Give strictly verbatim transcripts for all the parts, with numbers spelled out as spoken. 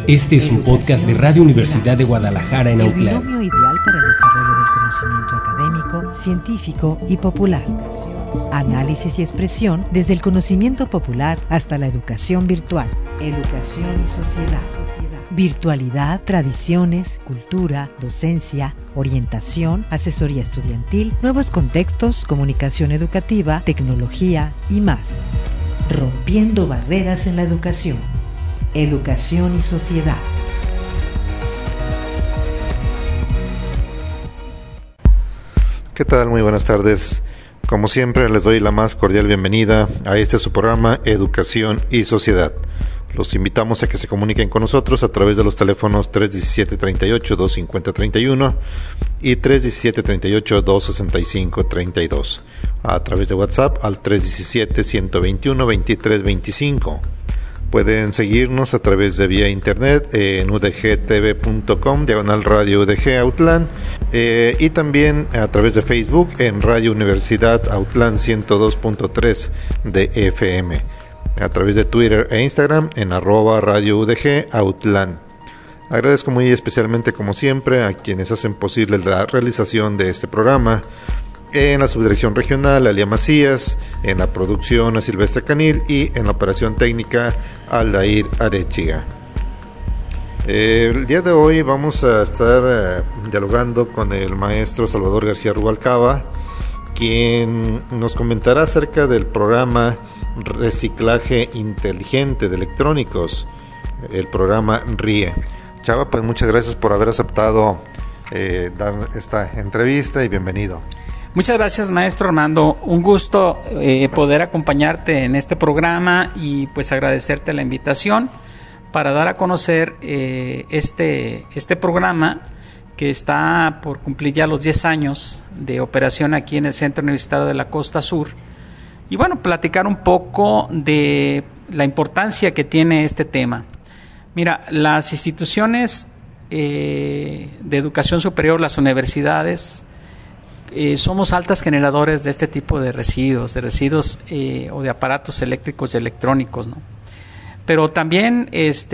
Este es un podcast de Radio Universidad de Guadalajara en Autlán. El binomio ideal para el desarrollo del conocimiento académico, científico y popular. Análisis y expresión desde el conocimiento popular hasta la educación virtual. Educación y sociedad. Virtualidad, tradiciones, cultura, docencia, orientación, asesoría estudiantil, nuevos contextos, comunicación educativa, tecnología y más. Rompiendo barreras en la educación. Educación y sociedad. ¿Qué tal? Muy buenas tardes. Como siempre, les doy la más cordial bienvenida a este su programa Educación y Sociedad. Los invitamos a que se comuniquen con nosotros a través de los teléfonos tres diecisiete, treinta y ocho, doscientos cincuenta, treinta y uno y tres diecisiete, treinta y ocho, doscientos sesenta y cinco, treinta y dos. A través de WhatsApp al tres diecisiete, ciento veintiuno, veintitrés veinticinco. Pueden seguirnos a través de vía internet en u d g t v punto com, diagonal Radio U D G Autlán, eh, y también a través de Facebook en Radio Universidad Autlán ciento dos punto tres de F M. A través de Twitter e Instagram en arroba Radio U D G Autlán. Agradezco muy especialmente, como siempre, a quienes hacen posible la realización de este programa. En la subdirección regional, Alia Macías; en la producción, a Silvestre Canil; y en la operación técnica, Aldair Arechiga. Eh, el día de hoy vamos a estar eh, dialogando con el maestro Salvador García Rubalcaba, quien nos comentará acerca del programa Reciclaje Inteligente de Electrónicos, el programa R I E. Chava, pues muchas gracias por haber aceptado eh, dar esta entrevista y bienvenido. Muchas gracias, maestro Armando. Un gusto eh, poder acompañarte en este programa y pues agradecerte la invitación para dar a conocer eh, este, este programa que está por cumplir ya los diez años de operación aquí en el Centro Universitario de la Costa Sur. Y bueno, platicar un poco de la importancia que tiene este tema. Mira, las instituciones eh, de educación superior, las universidades, eh, somos altas generadores de este tipo de residuos, de residuos eh, o de aparatos eléctricos y electrónicos, ¿no? Pero también este,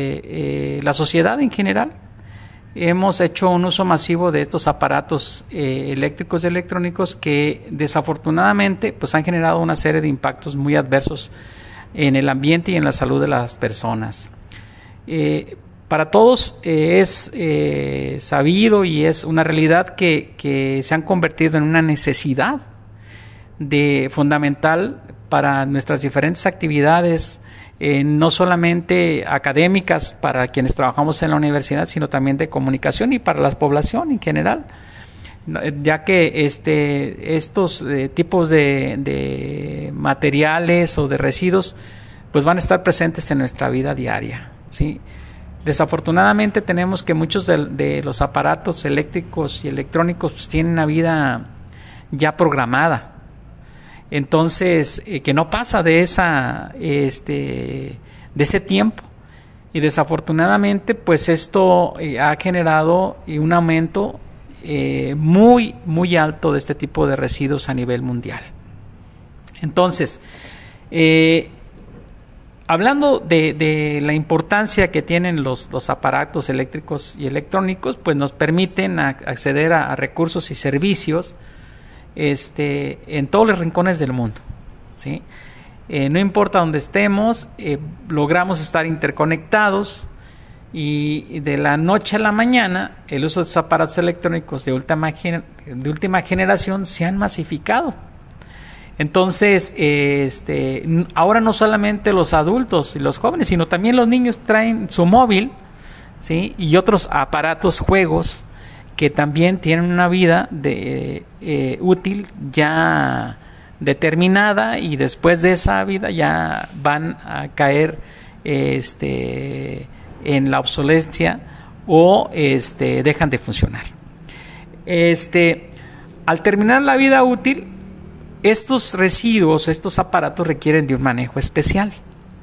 eh, la sociedad en general. Hemos hecho un uso masivo de estos aparatos eh, eléctricos y electrónicos que desafortunadamente pues han generado una serie de impactos muy adversos en el ambiente y en la salud de las personas. Eh, para todos eh, es eh, sabido y es una realidad que, que se han convertido en una necesidad de, fundamental para nuestras diferentes actividades, Eh, no solamente académicas para quienes trabajamos en la universidad, sino también de comunicación y para la población en general, ya que este, estos eh, tipos de, de materiales o de residuos pues van a estar presentes en nuestra vida diaria, ¿sí? Desafortunadamente tenemos que muchos de, de los aparatos eléctricos y electrónicos pues, tienen una vida ya programada. Entonces, eh, que no pasa de esa, este, de ese tiempo. Y desafortunadamente, pues esto eh, ha generado un aumento eh, muy, muy alto de este tipo de residuos a nivel mundial. Entonces, eh, hablando de, de la importancia que tienen los, los aparatos eléctricos y electrónicos, pues nos permiten a, acceder a, a recursos y servicios Este, en todos los rincones del mundo, ¿sí? Eh, no importa dónde estemos, eh, logramos estar interconectados y de la noche a la mañana el uso de estos aparatos electrónicos de última, de última generación se han masificado. Entonces, eh, este, ahora no solamente los adultos y los jóvenes, sino también los niños traen su móvil, ¿sí? Y otros aparatos, juegos, que también tienen una vida de, eh, útil ya determinada, y después de esa vida ya van a caer este, en la obsolescencia o este, dejan de funcionar. Este, al terminar la vida útil, estos residuos, estos aparatos requieren de un manejo especial,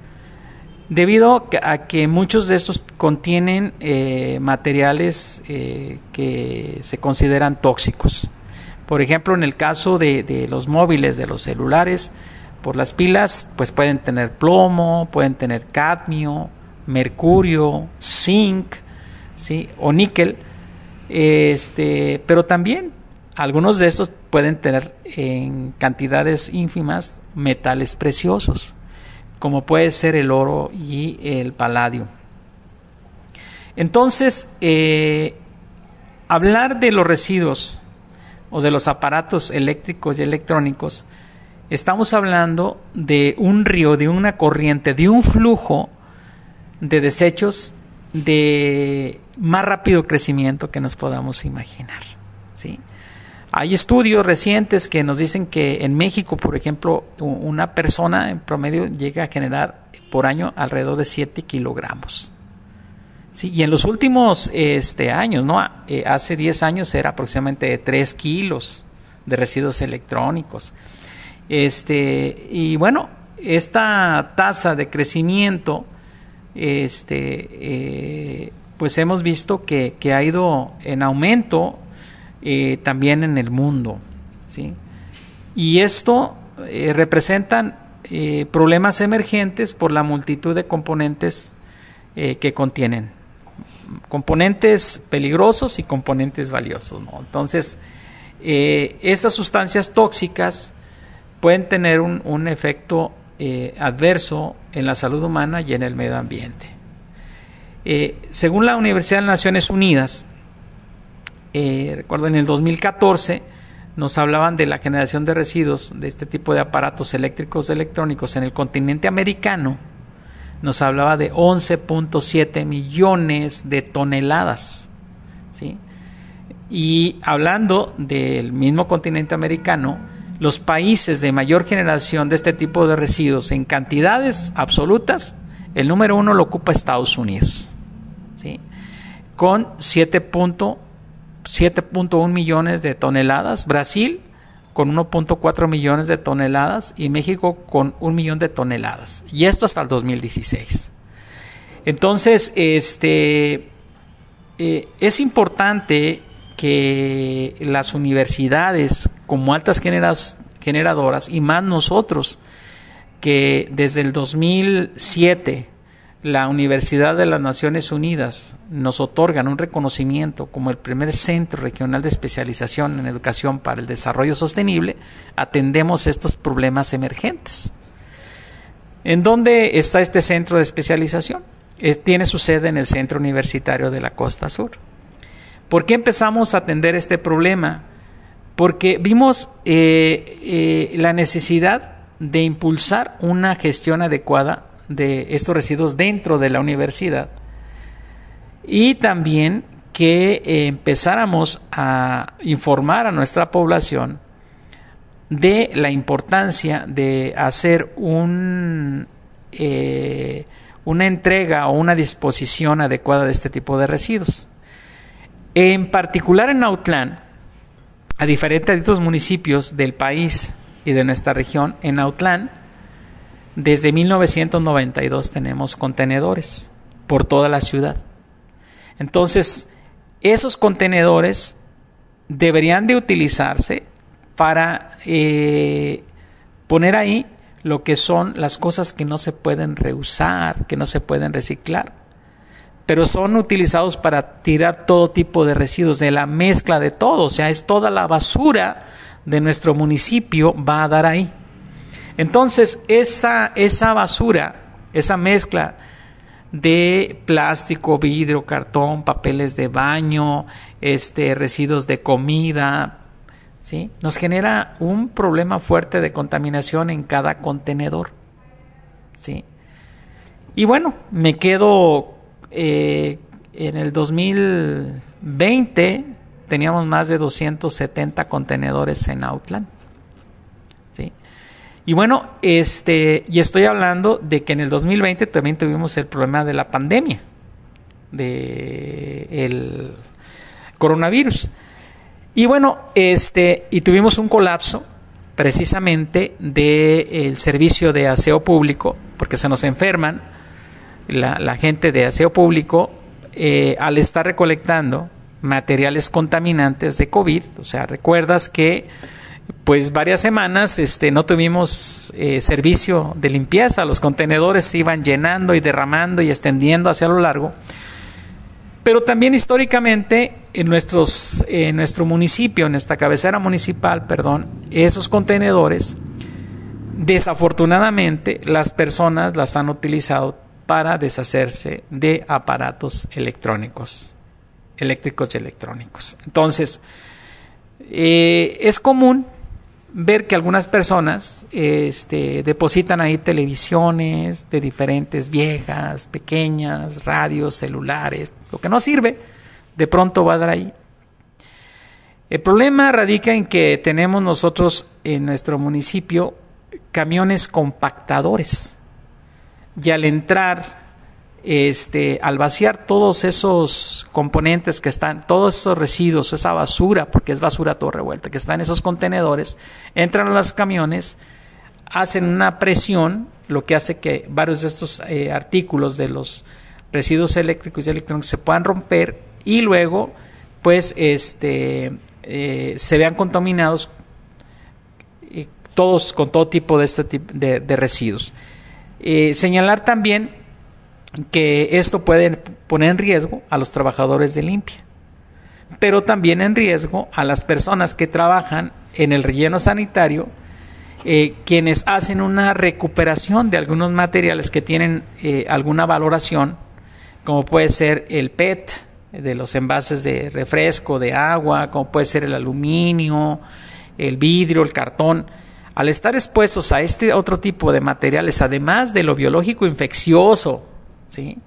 debido a que muchos de estos contienen eh, materiales eh, que se consideran tóxicos. Por ejemplo, en el caso de, de los móviles, de los celulares, por las pilas, pues pueden tener plomo, pueden tener cadmio, mercurio, zinc, ¿sí? O níquel, este, pero también algunos de estos pueden tener en cantidades ínfimas metales preciosos, como puede ser el oro y el paladio. Entonces, eh, hablar de los residuos o de los aparatos eléctricos y electrónicos, estamos hablando de un río, de una corriente, de un flujo de desechos de más rápido crecimiento que nos podamos imaginar, ¿sí? Hay estudios recientes que nos dicen que en México, por ejemplo, una persona en promedio llega a generar por año alrededor de siete kilogramos. Sí, y en los últimos este, años, ¿no? Eh, hace diez años era aproximadamente de tres kilos de residuos electrónicos. Este, y bueno, esta tasa de crecimiento, este, eh, pues hemos visto que, que ha ido en aumento eh, también en el mundo, ¿sí? Y esto eh, representan eh, problemas emergentes por la multitud de componentes eh, que contienen. Componentes peligrosos y componentes valiosos, ¿no? Entonces, eh, estas sustancias tóxicas pueden tener un, un efecto eh, adverso en la salud humana y en el medio ambiente. Eh, según la Universidad de las Naciones Unidas, eh, recuerdo en el dos mil catorce nos hablaban de la generación de residuos de este tipo de aparatos eléctricos electrónicos en el continente americano. Nos hablaba de once punto siete millones de toneladas, ¿sí? Y hablando del mismo continente americano, los países de mayor generación de este tipo de residuos en cantidades absolutas, el número uno lo ocupa Estados Unidos, ¿sí? Con siete punto uno millones de toneladas, Brasil con uno punto cuatro millones de toneladas y México con un millón de toneladas. Y esto hasta el dos mil dieciséis. Entonces, este, eh, es importante que las universidades como altas generas, generadoras y más nosotros, que desde el dos mil siete la Universidad de las Naciones Unidas nos otorgan un reconocimiento como el primer centro regional de especialización en educación para el desarrollo sostenible, atendemos estos problemas emergentes. ¿En dónde está este centro de especialización? Eh, tiene su sede en el Centro Universitario de la Costa Sur. ¿Por qué empezamos a atender este problema? Porque vimos eh, eh, la necesidad de impulsar una gestión adecuada de estos residuos dentro de la universidad y también que eh, empezáramos a informar a nuestra población de la importancia de hacer un, eh, una entrega o una disposición adecuada de este tipo de residuos. En particular en Autlán, a diferencia de otros municipios del país y de nuestra región, en Autlán desde mil novecientos noventa y dos tenemos contenedores por toda la ciudad. Entonces, esos contenedores deberían de utilizarse para eh, poner ahí lo que son las cosas que no se pueden reusar, que no se pueden reciclar, pero son utilizados para tirar todo tipo de residuos, de la mezcla de todo, o sea, es toda la basura de nuestro municipio va a dar ahí. Entonces, esa, esa basura, esa mezcla de plástico, vidrio, cartón, papeles de baño, este, residuos de comida, ¿sí?, nos genera un problema fuerte de contaminación en cada contenedor, ¿sí? Y bueno, me quedo eh, en el dos mil veinte teníamos más de doscientos setenta contenedores en Autlán, ¿sí? Y bueno, este, y estoy hablando de que en el dos mil veinte también tuvimos el problema de la pandemia, de el coronavirus. Y bueno, este, y tuvimos un colapso precisamente del servicio de aseo público, porque se nos enferman la, la gente de aseo público eh, al estar recolectando materiales contaminantes de COVID. O sea, recuerdas que pues varias semanas este, no tuvimos eh, servicio de limpieza. Los contenedores se iban llenando y derramando y extendiendo hacia lo largo. Pero también históricamente en, nuestros, en nuestro municipio, en nuestra cabecera municipal, perdón, esos contenedores, desafortunadamente, las personas las han utilizado para deshacerse de aparatos electrónicos, eléctricos y electrónicos. Entonces, eh, es común ver que algunas personas este, depositan ahí televisiones de diferentes viejas, pequeñas, radios, celulares, lo que no sirve, de pronto va a dar ahí. El problema radica en que tenemos nosotros en nuestro municipio camiones compactadores, y al entrar, este, al vaciar todos esos componentes que están, todos esos residuos, esa basura, porque es basura todo revuelta, que está en esos contenedores, entran a los camiones, hacen una presión, lo que hace que varios de estos eh, artículos de los residuos eléctricos y electrónicos se puedan romper y luego, pues, este, eh, se vean contaminados eh, todos con todo tipo de este tipo de, de residuos. Eh, señalar también que esto puede poner en riesgo a los trabajadores de limpia, pero también en riesgo a las personas que trabajan en el relleno sanitario, eh, quienes hacen una recuperación de algunos materiales que tienen eh, alguna valoración, como puede ser el P E T de los envases de refresco, de agua, como puede ser el aluminio, el vidrio, el cartón. Al estar expuestos a este otro tipo de materiales, además de lo biológico infeccioso, ¿sí?,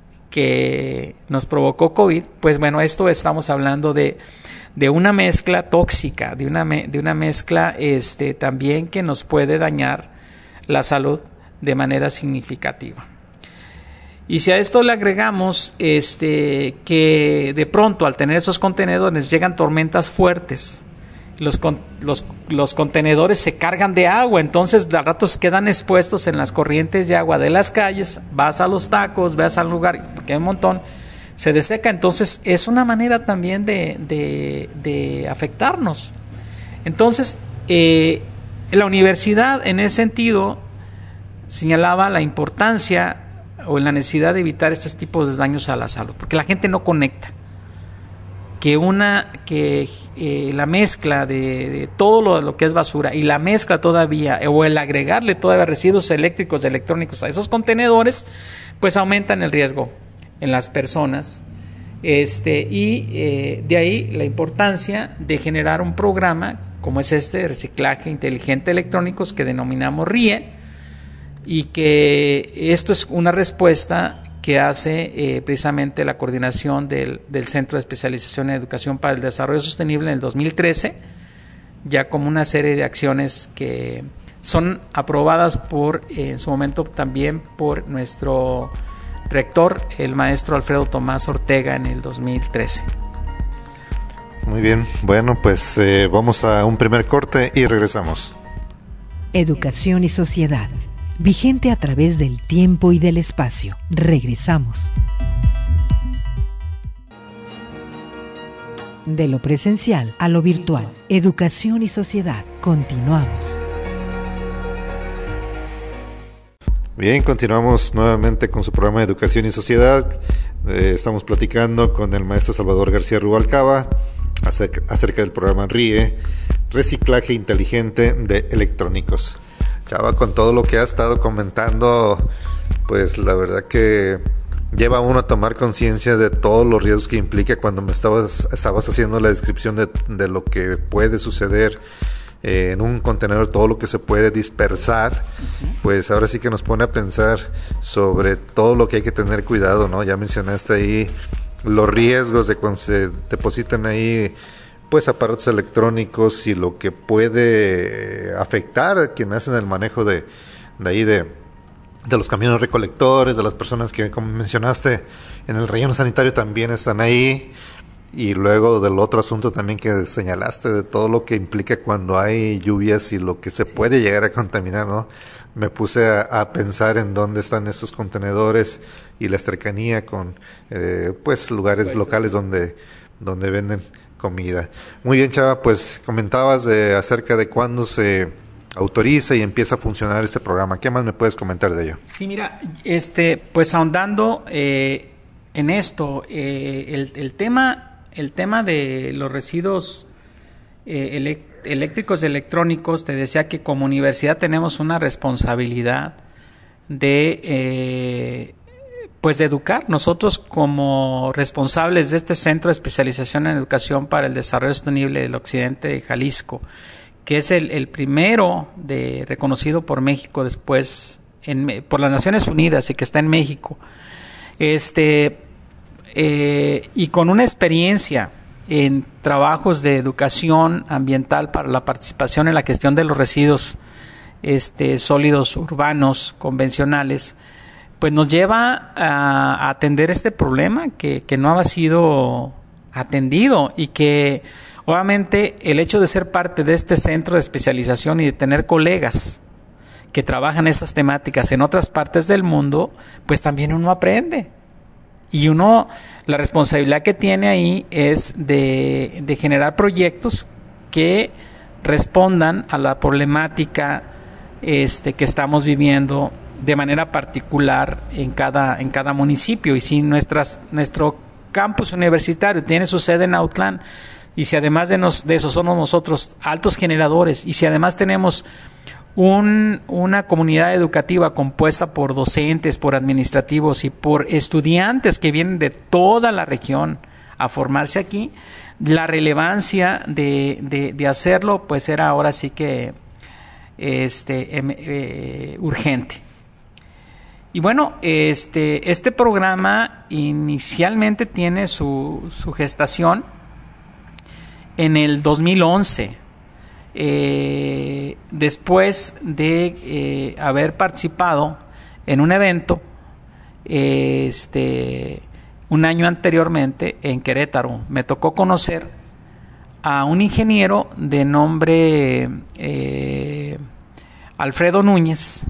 que nos provocó COVID, pues bueno, esto estamos hablando de, de una mezcla tóxica, de una, me, de una mezcla este, también que nos puede dañar la salud de manera significativa. Y si a esto le agregamos este, que de pronto al tener esos contenedores llegan tormentas fuertes, Los, con, los, los contenedores se cargan de agua, entonces de ratos quedan expuestos en las corrientes de agua de las calles, vas a los tacos, vas al lugar, porque hay un montón, se deseca, entonces es una manera también de, de, de afectarnos. Entonces, eh, la universidad en ese sentido señalaba la importancia o la necesidad de evitar estos tipos de daños a la salud, porque la gente no conecta. que una que eh, la mezcla de, de todo lo, lo que es basura y la mezcla todavía o el agregarle todavía residuos eléctricos, electrónicos a esos contenedores, pues aumentan el riesgo en las personas, este y eh, de ahí la importancia de generar un programa como es este de reciclaje inteligente electrónicos que denominamos R I E, y que esto es una respuesta que hace eh, precisamente la coordinación del, del Centro de Especialización en Educación para el Desarrollo Sostenible en el dos mil trece, ya como una serie de acciones que son aprobadas por, eh, en su momento también por nuestro rector, el maestro Alfredo Tomás Ortega, en el dos mil trece. Muy bien, bueno, pues eh, vamos a un primer corte y regresamos. Educación y sociedad, vigente a través del tiempo y del espacio. Regresamos. De lo presencial a lo virtual. Educación y sociedad. Continuamos. Bien, continuamos nuevamente con su programa de Educación y Sociedad. Eh, estamos platicando con el maestro Salvador García Rubalcaba acerca, acerca del programa R I E, Reciclaje Inteligente de Electrónicos. Chava, con todo lo que ha estado comentando, pues la verdad que lleva a uno a tomar conciencia de todos los riesgos que implica cuando me estabas, estabas haciendo la descripción de, de lo que puede suceder eh, en un contenedor, todo lo que se puede dispersar. Uh-huh. Pues ahora sí que nos pone a pensar sobre todo lo que hay que tener cuidado, ¿no? Ya mencionaste ahí los riesgos de cuando se depositan ahí pues aparatos electrónicos y lo que puede afectar a quienes hacen el manejo de, de ahí de, de los camiones recolectores, de las personas que, como mencionaste, en el relleno sanitario también están ahí, y luego del otro asunto también que señalaste de todo lo que implica cuando hay lluvias y lo que se puede llegar a contaminar, ¿no? Me puse a, a pensar en dónde están estos contenedores y la cercanía con eh, pues lugares locales donde donde venden comida. Muy bien, Chava, pues comentabas de acerca de cuándo se autoriza y empieza a funcionar este programa. ¿Qué más me puedes comentar de ello? Sí, mira, este, pues ahondando eh, en esto, eh, el, el tema, el tema de los residuos eh, elect- eléctricos y electrónicos, te decía que como universidad tenemos una responsabilidad de eh, pues de educar. Nosotros como responsables de este Centro de Especialización en Educación para el Desarrollo Sostenible del Occidente de Jalisco, que es el, el primero de reconocido por México después en, por las Naciones Unidas y que está en México, este eh, y con una experiencia en trabajos de educación ambiental para la participación en la gestión de los residuos este, sólidos urbanos convencionales, pues nos lleva a, a atender este problema que, que no ha sido atendido y que obviamente el hecho de ser parte de este centro de especialización y de tener colegas que trabajan estas temáticas en otras partes del mundo, pues también uno aprende. Y uno, la responsabilidad que tiene ahí es de, de generar proyectos que respondan a la problemática este, que estamos viviendo de manera particular en cada, en cada municipio. Y si nuestras, nuestro campus universitario tiene su sede en Autlán, y si además de, nos, de eso somos nosotros altos generadores, y si además tenemos un, una comunidad educativa compuesta por docentes, por administrativos y por estudiantes que vienen de toda la región a formarse aquí, la relevancia de, de, de hacerlo pues era ahora sí que este, eh, eh, urgente. Y bueno, este, este programa inicialmente tiene su, su gestación en el dos mil once, eh, después de eh, haber participado en un evento eh, este, un año anteriormente en Querétaro. Me tocó conocer a un ingeniero de nombre eh, Alfredo Núñez,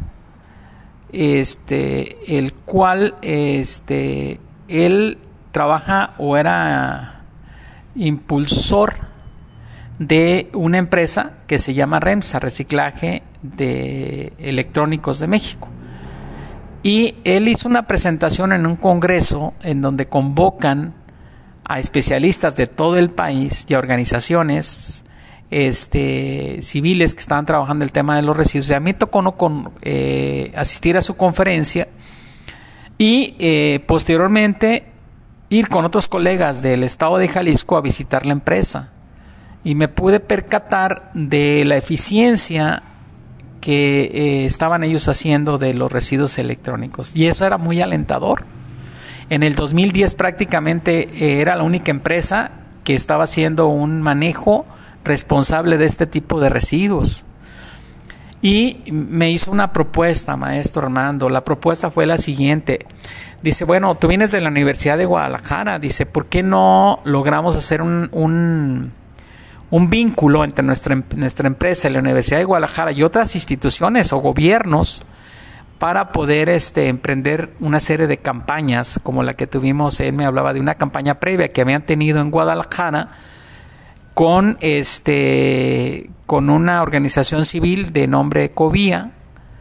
este, el cual este, él trabaja o era impulsor de una empresa que se llama REMSA, Reciclaje de Electrónicos de México. Y él hizo una presentación en un congreso en donde convocan a especialistas de todo el país y a organizaciones este, civiles que estaban trabajando el tema de los residuos. Y a mí tocó no con, eh, asistir a su conferencia y eh, posteriormente ir con otros colegas del estado de Jalisco a visitar la empresa. Y me pude percatar de la eficiencia que eh, estaban ellos haciendo de los residuos electrónicos. Y eso era muy alentador. En el dos mil diez prácticamente eh, era la única empresa que estaba haciendo un manejo responsable de este tipo de residuos. Y me hizo una propuesta, maestro Armando. La propuesta fue la siguiente. Dice, bueno, tú vienes de la Universidad de Guadalajara. Dice, ¿por qué no logramos hacer un... un un vínculo entre nuestra, nuestra empresa y la Universidad de Guadalajara y otras instituciones o gobiernos para poder este, emprender una serie de campañas como la que tuvimos? Él me hablaba de una campaña previa que habían tenido en Guadalajara con, este, con una organización civil de nombre Covía,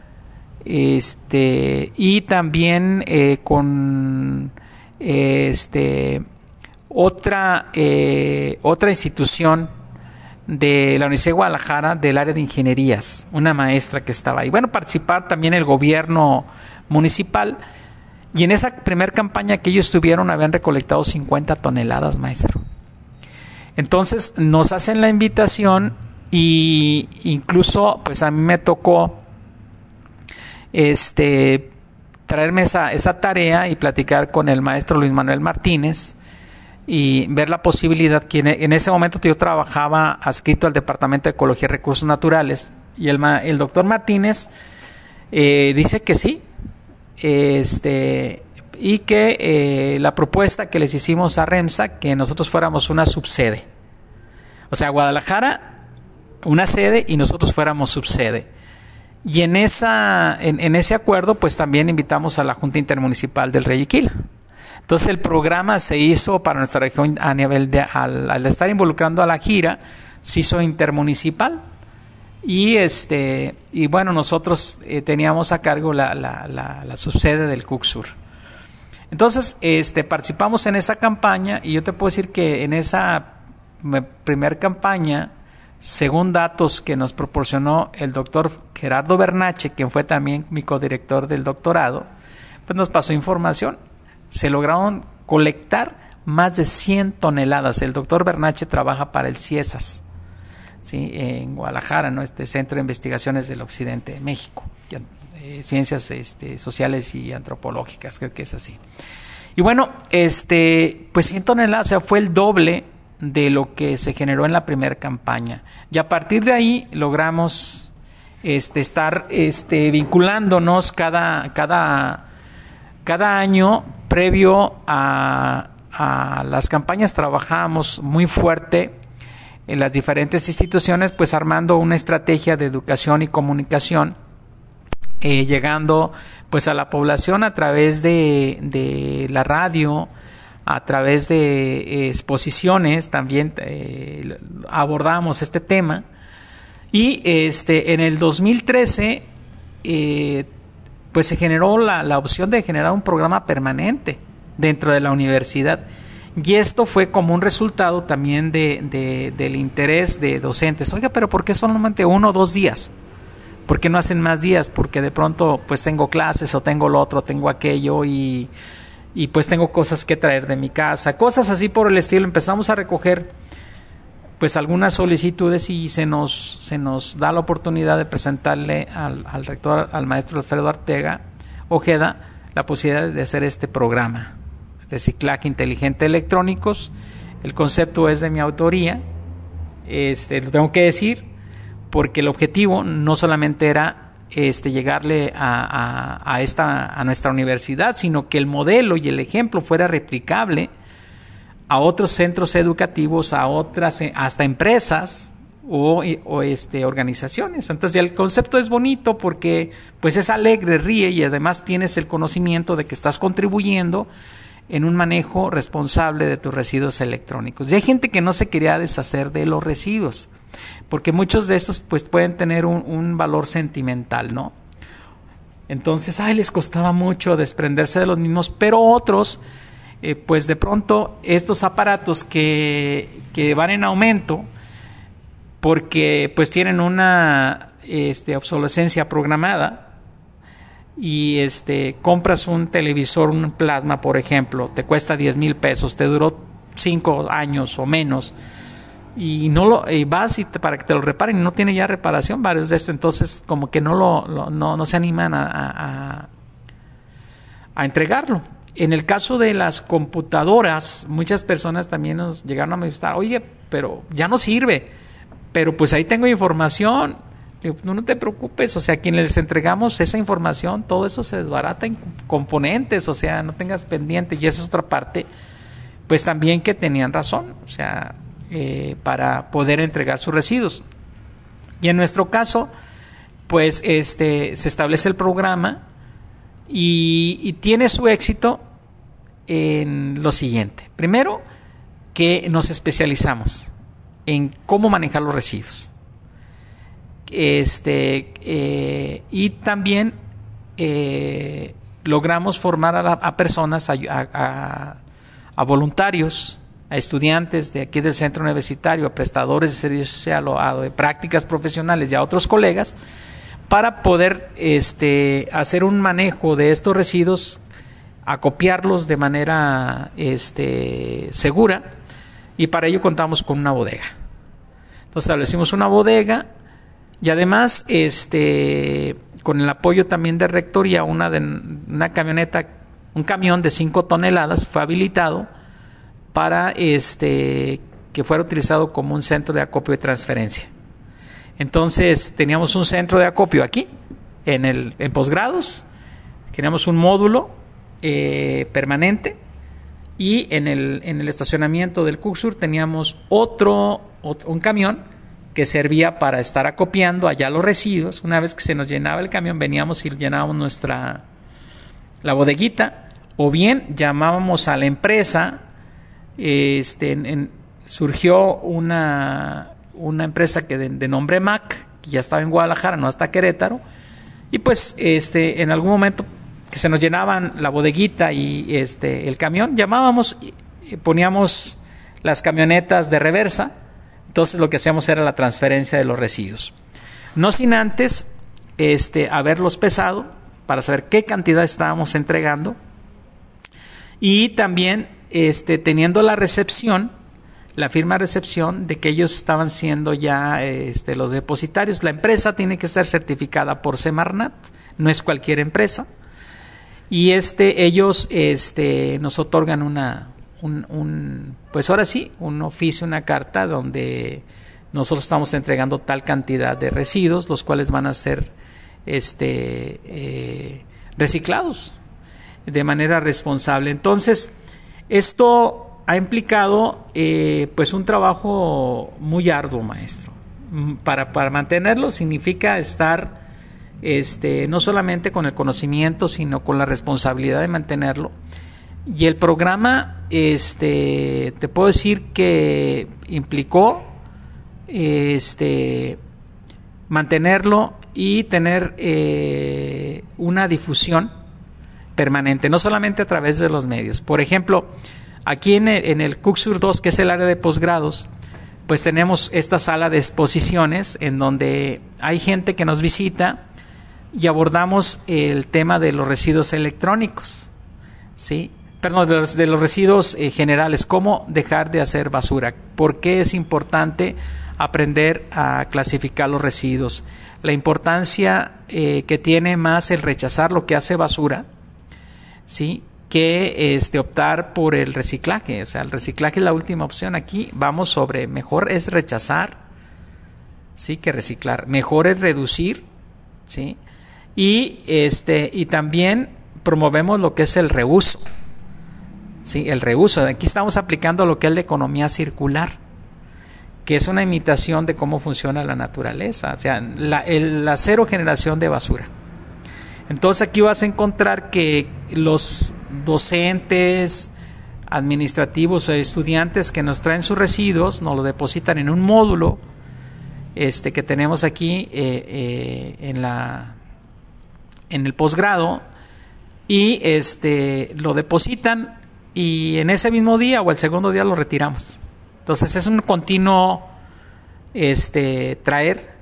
este, y también eh, con este, otra, eh, otra institución de la Universidad de Guadalajara del área de ingenierías, una maestra que estaba ahí. Bueno, participar también el gobierno municipal, y en esa primer campaña que ellos tuvieron habían recolectado cincuenta toneladas, maestro. Entonces nos hacen la invitación y incluso pues a mí me tocó este traerme esa, esa tarea y platicar con el maestro Luis Manuel Martínez y ver la posibilidad que en ese momento yo trabajaba adscrito al Departamento de Ecología y Recursos Naturales, y el, el doctor Martínez eh, dice que sí, este, y que eh, la propuesta que les hicimos a REMSA, que nosotros fuéramos una subsede, o sea, Guadalajara una sede y nosotros fuéramos subsede. Y en esa en, en ese acuerdo pues también invitamos a la Junta Intermunicipal del Reyiquila. Entonces el programa se hizo para nuestra región a nivel de, al, al estar involucrando a la gira, se hizo intermunicipal. Y este y bueno, nosotros eh, teníamos a cargo la, la, la, la subsede del CUCSUR. Entonces, este participamos en esa campaña, y yo te puedo decir que en esa primer campaña, según datos que nos proporcionó el doctor Gerardo Bernache, quien fue también mi codirector del doctorado, pues nos pasó información. Se lograron colectar más de cien toneladas. El doctor Bernache trabaja para el CIESAS, ¿sí? En Guadalajara, ¿no? Este Centro de Investigaciones del Occidente de México, eh, Ciencias este, Sociales y Antropológicas, creo que es así. Y bueno, este, pues cien toneladas, o sea, fue el doble de lo que se generó en la primera campaña. Y a partir de ahí logramos este, estar este, vinculándonos cada, cada, cada año previo a, a las campañas. Trabajamos muy fuerte en las diferentes instituciones, pues armando una estrategia de educación y comunicación, eh, llegando pues a la población a través de, de la radio, a través de eh, exposiciones. También eh, abordamos este tema, y este en el dos mil trece eh, pues se generó la, la opción de generar un programa permanente dentro de la universidad. Y esto fue como un resultado también de, de, del interés de docentes. Oiga, pero ¿por qué solamente uno o dos días? ¿Por qué no hacen más días? Porque de pronto pues tengo clases, o tengo lo otro, tengo aquello, y, y pues tengo cosas que traer de mi casa, cosas así por el estilo. Empezamos a recoger pues algunas solicitudes, y se nos, se nos da la oportunidad de presentarle al, al rector, al maestro Alfredo Ortega Ojeda, la posibilidad de hacer este programa. Reciclaje inteligente de electrónicos. El concepto es de mi autoría, este, lo tengo que decir, porque el objetivo no solamente era este, llegarle a, a, a, esta, a nuestra universidad, sino que el modelo y el ejemplo fuera replicable a otros centros educativos, a otras, hasta empresas o, o este, organizaciones. Entonces ya el concepto es bonito, porque pues es alegre, ríe, y además tienes el conocimiento de que estás contribuyendo en un manejo responsable de tus residuos electrónicos. Y hay gente que no se quería deshacer de los residuos, porque muchos de estos pues pueden tener un, un valor sentimental, ¿no? Entonces, ay, les costaba mucho desprenderse de los mismos, pero otros, eh, pues de pronto estos aparatos que, que van en aumento, porque pues tienen una este, obsolescencia programada, y este compras un televisor, un plasma, por ejemplo, te cuesta diez mil pesos, te duró cinco años o menos, y no lo y vas y te, para que te lo reparen, y no tiene ya reparación, varios de estos. Entonces como que no lo, lo no, no se animan a, a, a entregarlo. En el caso de las computadoras, muchas personas también nos llegaron a manifestar, oye, pero ya no sirve, pero pues ahí tengo información. No, no te preocupes, o sea, a quienes les entregamos esa información, todo eso se desbarata en componentes, o sea, no tengas pendiente. Y esa es otra parte, pues también que tenían razón, o sea, eh, para poder entregar sus residuos. Y en nuestro caso, pues este se establece el programa, y, y tiene su éxito en lo siguiente. Primero, que nos especializamos en cómo manejar los residuos. Este eh, y también eh, logramos formar a, la, a personas, a, a, a voluntarios, a estudiantes de aquí del centro universitario, a prestadores de servicio social, o a de prácticas profesionales, y a otros colegas, para poder este, hacer un manejo de estos residuos, acopiarlos de manera este, segura, y para ello contamos con una bodega. Entonces establecimos una bodega. Y además, este, con el apoyo también de Rectoría, una, de, una camioneta, un camión de cinco toneladas fue habilitado para este, que fuera utilizado como un centro de acopio y transferencia. Entonces, teníamos un centro de acopio aquí, en, el, en posgrados, teníamos un módulo eh, permanente, y en el, en el estacionamiento del CUCSUR teníamos otro, otro un camión que servía para estar acopiando allá los residuos. Una vez que se nos llenaba el camión, veníamos y llenábamos nuestra la bodeguita, o bien llamábamos a la empresa. Este, en, en, surgió una, una empresa que de, de nombre M A C, que ya estaba en Guadalajara, no hasta Querétaro, y pues este, en algún momento que se nos llenaban la bodeguita y este, el camión, llamábamos y, y poníamos las camionetas de reversa. Entonces lo que hacíamos era la transferencia de los residuos, no sin antes este, haberlos pesado para saber qué cantidad estábamos entregando, y también este, teniendo la recepción, la firma de recepción de que ellos estaban siendo ya este, los depositarios. La empresa tiene que estar certificada por Semarnat, no es cualquier empresa, y este, ellos este, nos otorgan una, un, un, pues ahora sí, un oficio, una carta donde nosotros estamos entregando tal cantidad de residuos, los cuales van a ser este, eh, reciclados de manera responsable. Entonces, esto ha implicado eh, pues un trabajo muy arduo, maestro. Para, para mantenerlo significa estar este, no solamente con el conocimiento, sino con la responsabilidad de mantenerlo. Y el programa, este, te puedo decir que implicó este, mantenerlo y tener eh, una difusión permanente, no solamente a través de los medios. Por ejemplo, aquí en el, en el C U C S U R dos, que es el área de posgrados, pues tenemos esta sala de exposiciones en donde hay gente que nos visita y abordamos el tema de los residuos electrónicos, ¿sí? Perdón, de los, de los residuos eh, generales, cómo dejar de hacer basura, por qué es importante aprender a clasificar los residuos, la importancia eh, que tiene más el rechazar lo que hace basura, ¿sí?, que este, optar por el reciclaje. O sea, el reciclaje es la última opción. Aquí vamos sobre mejor es rechazar, sí, que reciclar. Mejor es reducir, sí, y este y también promovemos lo que es el reuso, sí, el reuso. Aquí estamos aplicando lo que es la economía circular, que es una imitación de cómo funciona la naturaleza. O sea, la, el, la cero generación de basura. Entonces aquí vas a encontrar que los docentes, administrativos o estudiantes que nos traen sus residuos nos lo depositan en un módulo este, que tenemos aquí eh, eh, en la en el posgrado, y este lo depositan y en ese mismo día o el segundo día lo retiramos. Entonces es un continuo este, traer.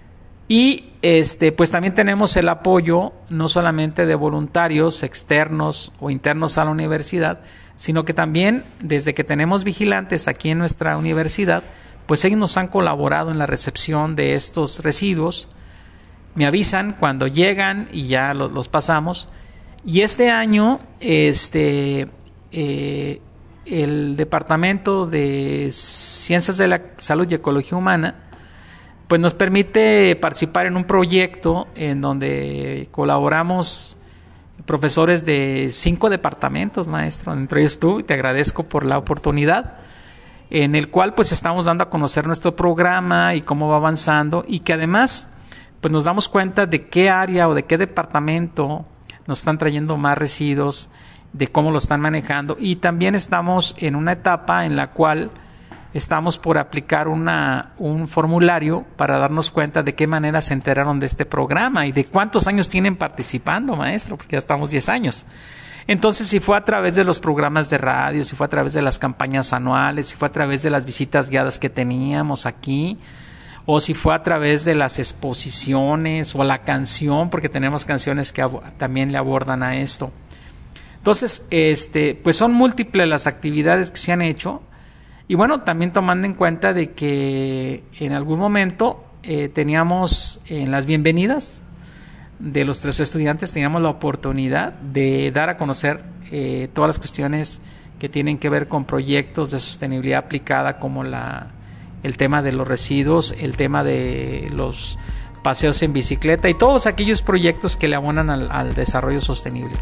Y este, pues también tenemos el apoyo no solamente de voluntarios externos o internos a la universidad, sino que también desde que tenemos vigilantes aquí en nuestra universidad, pues ellos nos han colaborado en la recepción de estos residuos. Me avisan cuando llegan y ya los, los pasamos. Y este año este, eh, el Departamento de Ciencias de la Salud y Ecología Humana pues nos permite participar en un proyecto en donde colaboramos profesores de cinco departamentos, maestro, entre ellos tú, y te agradezco por la oportunidad, en el cual pues estamos dando a conocer nuestro programa y cómo va avanzando, y que además pues nos damos cuenta de qué área o de qué departamento nos están trayendo más residuos, de cómo lo están manejando, y también estamos en una etapa en la cual estamos por aplicar una, un formulario para darnos cuenta de qué manera se enteraron de este programa y de cuántos años tienen participando, maestro, porque ya estamos diez años. Entonces, si fue a través de los programas de radio, si fue a través de las campañas anuales, si fue a través de las visitas guiadas que teníamos aquí, o si fue a través de las exposiciones o la canción, porque tenemos canciones que ab- también le abordan a esto. Entonces, este, pues son múltiples las actividades que se han hecho. Y bueno, también tomando en cuenta de que en algún momento eh, teníamos en las bienvenidas de los tres estudiantes, teníamos la oportunidad de dar a conocer eh, todas las cuestiones que tienen que ver con proyectos de sostenibilidad aplicada, como la, el tema de los residuos, el tema de los paseos en bicicleta y todos aquellos proyectos que le abonan al, al desarrollo sostenible.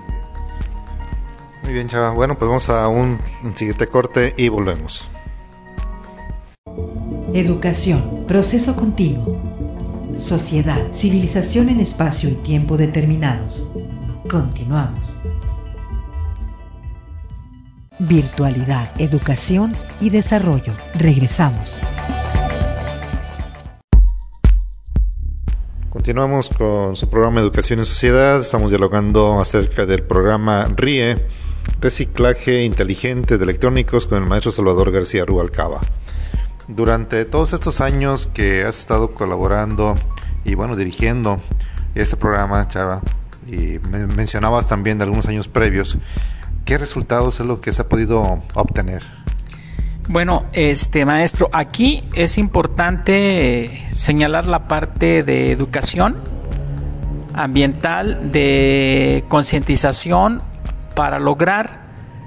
Muy bien, Chava. Bueno, pues vamos a un siguiente corte y volvemos. Educación, proceso continuo. Sociedad, civilización en espacio y tiempo determinados. Continuamos. Virtualidad, educación y desarrollo. Regresamos. Continuamos con su programa Educación y Sociedad. Estamos dialogando acerca del programa R I E, Reciclaje Inteligente de Electrónicos, con el maestro Salvador García Rubalcaba. Durante todos estos años que has estado colaborando y bueno, dirigiendo este programa, Chava, y me mencionabas también de algunos años previos, ¿qué resultados es lo que se ha podido obtener? Bueno, este maestro, aquí es importante señalar la parte de educación ambiental, de concientización, para lograr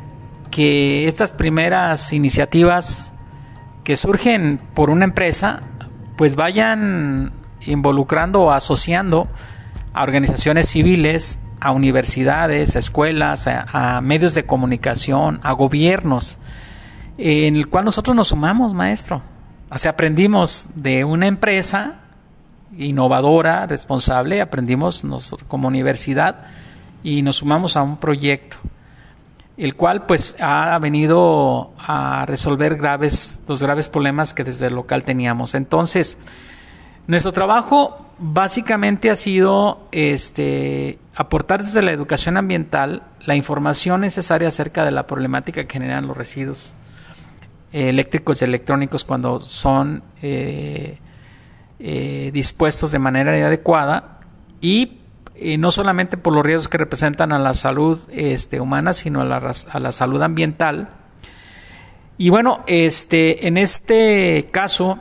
que estas primeras iniciativas que surgen por una empresa, pues vayan involucrando o asociando a organizaciones civiles, a universidades, a escuelas, a, a medios de comunicación, a gobiernos, en el cual nosotros nos sumamos, maestro. O sea, aprendimos de una empresa innovadora, responsable, aprendimos nosotros como universidad y nos sumamos a un proyecto, el cual pues ha venido a resolver graves, los graves problemas que desde el local teníamos. Entonces, nuestro trabajo básicamente ha sido este, aportar desde la educación ambiental la información necesaria acerca de la problemática que generan los residuos eh, eléctricos y electrónicos cuando son eh, eh, dispuestos de manera inadecuada, y eh, no solamente por los riesgos que representan a la salud este, humana, sino a la, a la salud ambiental. Y bueno, este, en este caso,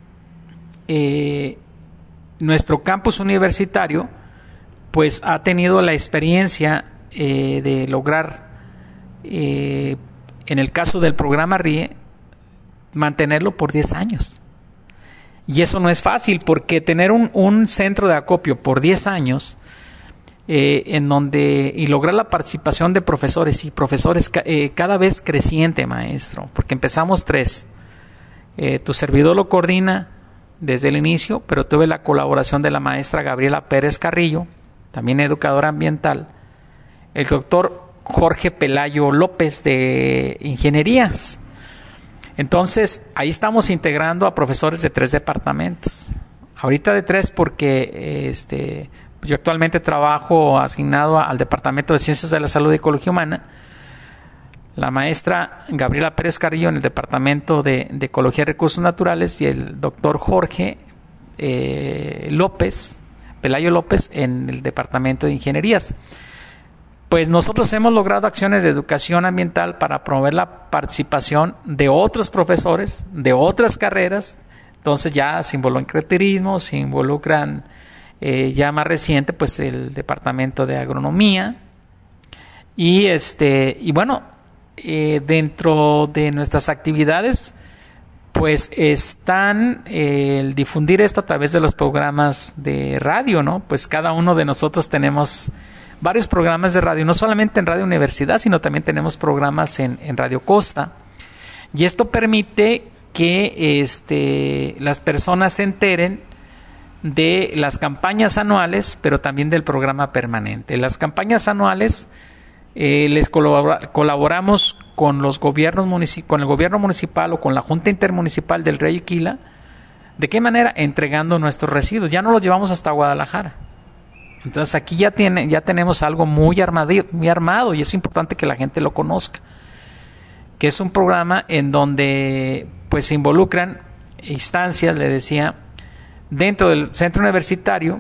eh, nuestro campus universitario pues ha tenido la experiencia eh, de lograr, eh, en el caso del programa R I E, mantenerlo por diez años. Y eso no es fácil, porque tener un, un centro de acopio por diez años, eh, en donde, y lograr la participación de profesores, y profesores ca- eh, cada vez creciente, maestro, porque empezamos tres. Eh, tu servidor lo coordina desde el inicio, pero tuve la colaboración de la maestra Gabriela Pérez Carrillo, también educadora ambiental, el doctor Jorge Pelayo López de Ingenierías. Entonces, ahí estamos integrando a profesores de tres departamentos. Ahorita de tres porque este, yo actualmente trabajo asignado al Departamento de Ciencias de la Salud y Ecología Humana, la maestra Gabriela Pérez Carrillo en el Departamento de, de Ecología y Recursos Naturales, y el doctor Jorge eh, López, Pelayo López, en el Departamento de Ingenierías. Pues nosotros hemos logrado acciones de educación ambiental para promover la participación de otros profesores, de otras carreras. Entonces ya se involucra el turismo, se involucran eh, ya más reciente pues el Departamento de Agronomía, y este y bueno, eh, dentro de nuestras actividades pues están eh, el difundir esto a través de los programas de radio, ¿no? Pues cada uno de nosotros tenemos varios programas de radio, no solamente en Radio Universidad, sino también tenemos programas en, en Radio Costa, y esto permite que este, las personas se enteren de las campañas anuales, pero también del programa permanente. Las campañas anuales eh, les colabora, colaboramos con los gobiernos munici- con el gobierno municipal o con la Junta Intermunicipal del Rey Iquila. ¿De qué manera? Entregando nuestros residuos. Ya no los llevamos hasta Guadalajara. Entonces aquí ya tiene, ya tenemos algo muy armado, muy armado, y es importante que la gente lo conozca, que es un programa en donde pues se involucran instancias, le decía, dentro del centro universitario,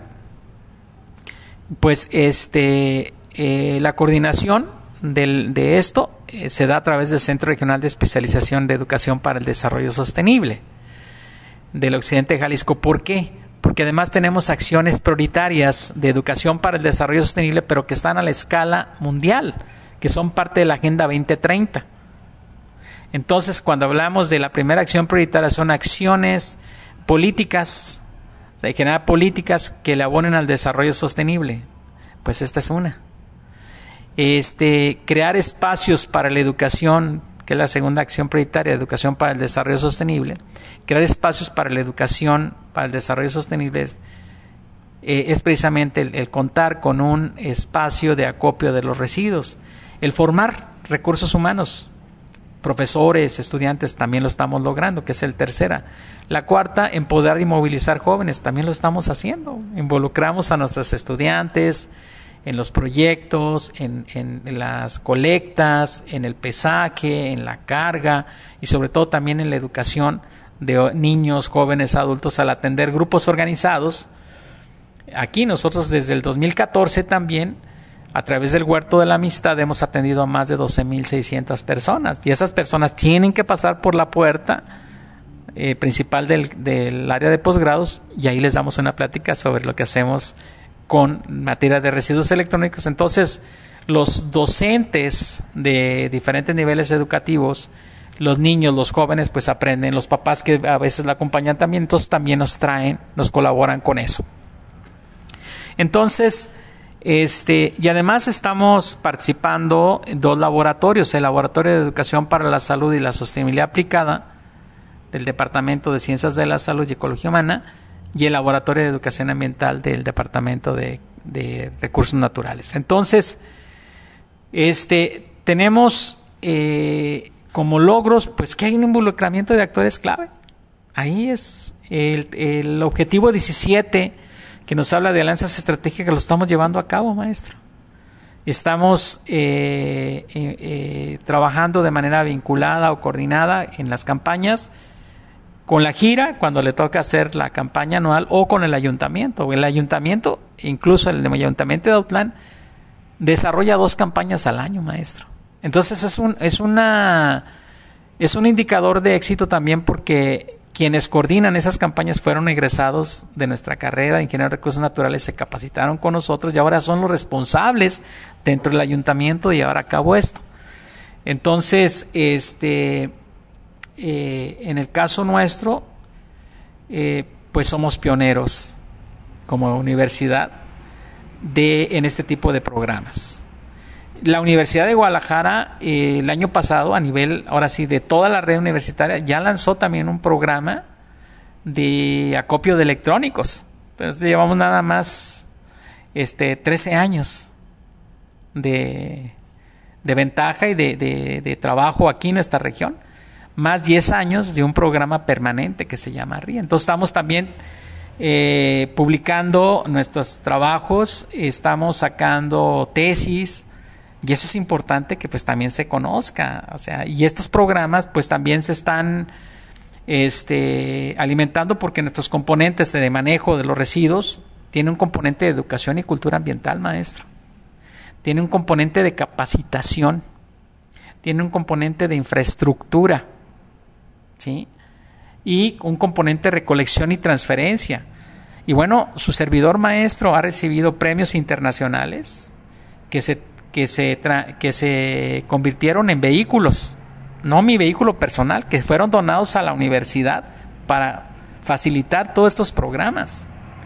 pues este eh, la coordinación del, de esto eh, se da a través del Centro Regional de Especialización de Educación para el Desarrollo Sostenible del Occidente de Jalisco. ¿Por qué? Porque además tenemos acciones prioritarias de educación para el desarrollo sostenible, pero que están a la escala mundial, que son parte de la Agenda veinte treinta. Entonces, cuando hablamos de la primera acción prioritaria, son acciones políticas, de generar políticas que le abonen al desarrollo sostenible. Pues esta es una. Este, crear espacios para la educación, que es la segunda acción prioritaria, educación para el desarrollo sostenible. Crear espacios para la educación para el desarrollo sostenible es, eh, es precisamente el, el contar con un espacio de acopio de los residuos, el formar recursos humanos, profesores, estudiantes, también lo estamos logrando, que es el tercera. La cuarta, empoderar y movilizar jóvenes, también lo estamos haciendo. Involucramos a nuestros estudiantes en los proyectos, en, en, en las colectas, en el pesaje, en la carga y sobre todo también en la educación de niños, jóvenes, adultos al atender grupos organizados. Aquí nosotros desde el dos mil catorce también, a través del Huerto de la Amistad, hemos atendido a más de doce mil seiscientas personas y esas personas tienen que pasar por la puerta eh, principal del, del área de posgrados y ahí les damos una plática sobre lo que hacemos con materia de residuos electrónicos. Entonces, los docentes de diferentes niveles educativos, los niños, los jóvenes, pues aprenden, los papás que a veces la acompañan también, entonces también nos traen, nos colaboran con eso. Entonces, este, y además estamos participando en dos laboratorios, el Laboratorio de Educación para la Salud y la Sostenibilidad Aplicada del Departamento de Ciencias de la Salud y Ecología Humana, y el Laboratorio de Educación Ambiental del Departamento de, de Recursos Naturales. Entonces, este, tenemos eh, como logros, pues que hay un involucramiento de actores clave. Ahí es el, el objetivo diecisiete, que nos habla de alianzas estratégicas, que lo estamos llevando a cabo, maestro. Estamos eh, eh, eh, trabajando de manera vinculada o coordinada en las campañas, con la gira, cuando le toca hacer la campaña anual, o con el ayuntamiento. El ayuntamiento, incluso el ayuntamiento de Autlán, desarrolla dos campañas al año, maestro. Entonces es un, es una, es un indicador de éxito también, porque quienes coordinan esas campañas fueron egresados de nuestra carrera de Ingeniería de Recursos Naturales, se capacitaron con nosotros y ahora son los responsables dentro del ayuntamiento de llevar a cabo esto. Entonces, este... Eh, en el caso nuestro, eh, pues somos pioneros como universidad de, en este tipo de programas. La Universidad de Guadalajara eh, el año pasado, a nivel, ahora sí, de toda la red universitaria, ya lanzó también un programa de acopio de electrónicos. Entonces llevamos nada más este, trece años de, de ventaja y de, de, de trabajo aquí en esta región, más diez años de un programa permanente que se llama R I A. Entonces estamos también eh, publicando nuestros trabajos, estamos sacando tesis, y eso es importante que pues también se conozca. O sea, y estos programas pues también se están este, alimentando, porque nuestros componentes de manejo de los residuos tienen un componente de educación y cultura ambiental, maestro. Tiene un componente de capacitación, tiene un componente de infraestructura, ¿sí? Y un componente de recolección y transferencia. Y bueno, su servidor, maestro, ha recibido premios internacionales que se, que se, tra- que se convirtieron en vehículos, no mi vehículo personal, que fueron donados a la universidad para facilitar todos estos programas.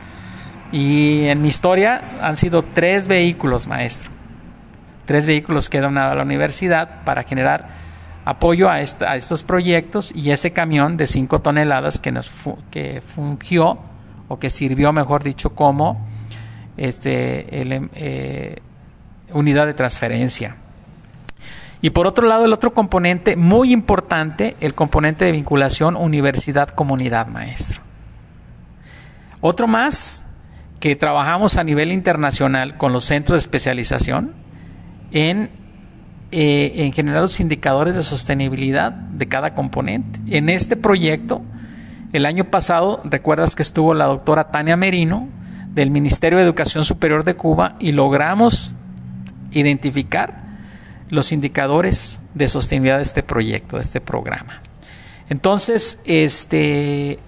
Y en mi historia han sido tres vehículos, maestro. Tres vehículos que he donado a la universidad para generar apoyo a, esta, a estos proyectos, y ese camión de cinco toneladas que nos fu- que fungió, o que sirvió, mejor dicho, como este, el, eh, unidad de transferencia. Y por otro lado, el otro componente muy importante, el componente de vinculación universidad-comunidad, maestro. Otro más, que trabajamos a nivel internacional con los centros de especialización en Eh, en generar los indicadores de sostenibilidad de cada componente. En este proyecto, el año pasado, recuerdas que estuvo la doctora Tania Merino del Ministerio de Educación Superior de Cuba, y logramos identificar los indicadores de sostenibilidad de este proyecto, de este programa. Entonces, este,